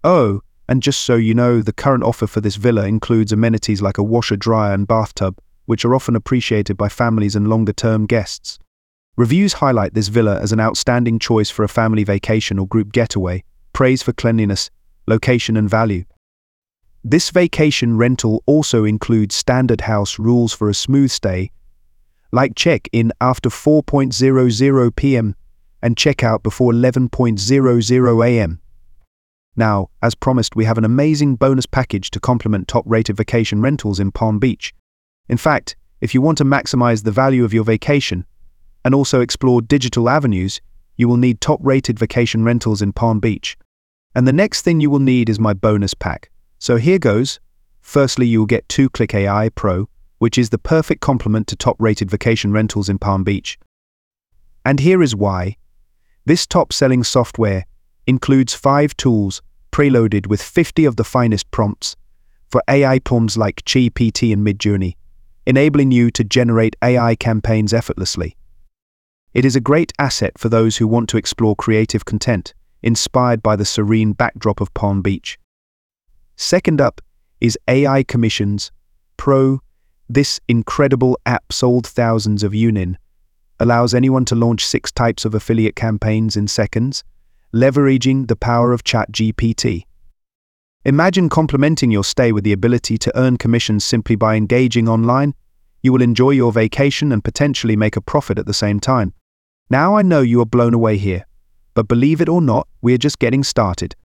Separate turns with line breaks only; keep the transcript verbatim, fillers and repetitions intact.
Oh, and just so you know, the current offer for this villa includes amenities like a washer, dryer and bathtub, which are often appreciated by families and longer-term guests. Reviews highlight this villa as an outstanding choice for a family vacation or group getaway, praise for cleanliness, location and value. This vacation rental also includes standard house rules for a smooth stay, like check-in after four hundred p m and check-out before eleven hundred a m Now, as promised, we have an amazing bonus package to complement top-rated vacation rentals in Palm Beach. In fact, if you want to maximize the value of your vacation and also explore digital avenues, you will need top-rated vacation rentals in Palm Beach. And the next thing you will need is my bonus pack. So here goes. Firstly, you will get two Click A I Pro, which is the perfect complement to top-rated vacation rentals in Palm Beach. And here is why. This top-selling software includes five tools preloaded with fifty of the finest prompts for A I platforms like G P T and Midjourney, enabling you to generate A I campaigns effortlessly. It is a great asset for those who want to explore creative content inspired by the serene backdrop of Palm Beach. Second up is A I Commissions Pro. This incredible app sold thousands of units, allows anyone to launch six types of affiliate campaigns in seconds, leveraging the power of ChatGPT. Imagine complementing your stay with the ability to earn commissions simply by engaging online. You will enjoy your vacation and potentially make a profit at the same time. Now I know you are blown away here, but believe it or not, we are just getting started.